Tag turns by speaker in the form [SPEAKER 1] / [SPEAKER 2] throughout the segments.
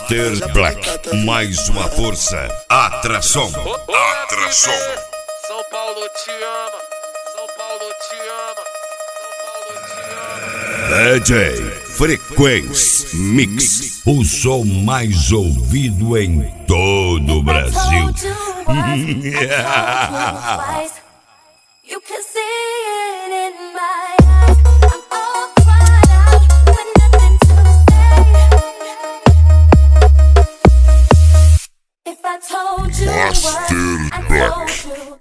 [SPEAKER 1] Master Black, mais uma força. Atração. Atração.
[SPEAKER 2] São Paulo te ama. São Paulo te ama. São Paulo te ama.
[SPEAKER 1] DJ Frequência Mix, o som mais ouvido em todo o Brasil.
[SPEAKER 3] You can see it in my eyes. I'm all cried out with nothing to say. If I told you what I told you.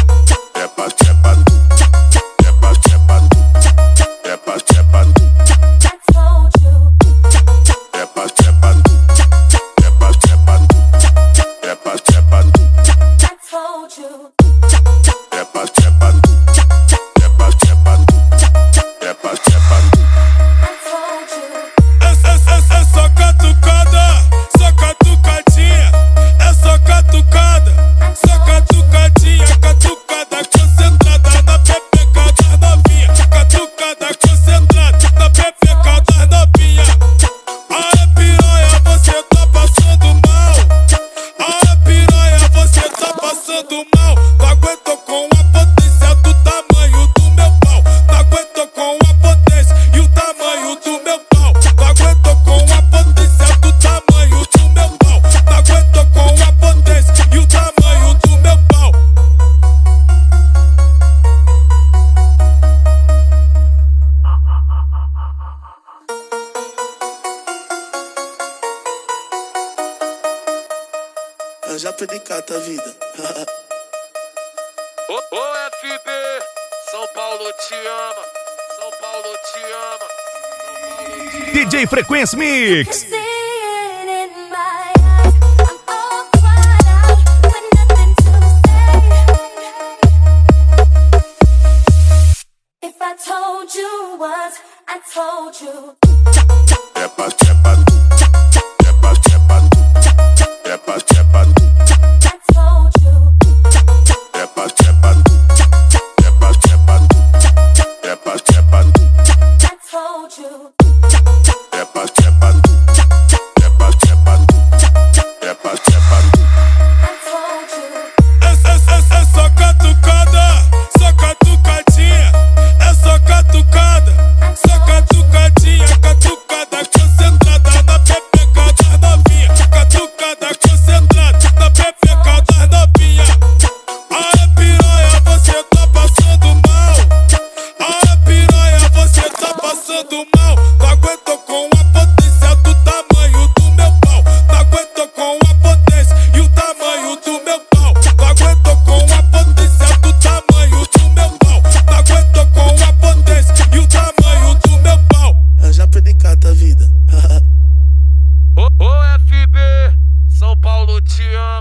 [SPEAKER 4] Eu já pedicata a vida.
[SPEAKER 2] Ô FB, São Paulo te ama. São Paulo te ama. São Paulo te ama.
[SPEAKER 5] DJ Frequência Mix.
[SPEAKER 3] If I told you what I told you.